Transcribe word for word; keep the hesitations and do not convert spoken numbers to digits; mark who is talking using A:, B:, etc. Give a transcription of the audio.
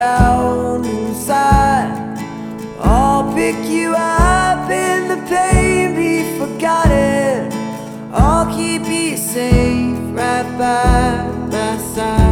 A: down inside. I'll pick you up in the pain, be forgotten. I'll keep you safe right by my side.